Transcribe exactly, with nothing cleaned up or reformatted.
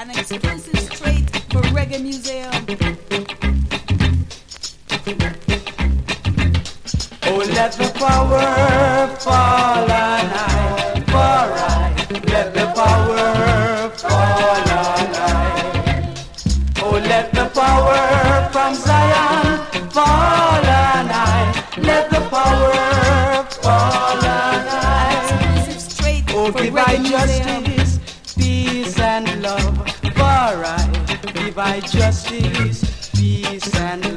an exclusive straight for Reggae Museum. Oh, let the power fall on high, for I. Let the power fall on high. Oh, let the power from Zion fall on high. Let the power fall on high. Exclusive straight Oh, for give I Reggae Museum. justice, peace and love, for I. Give I justice, peace and love.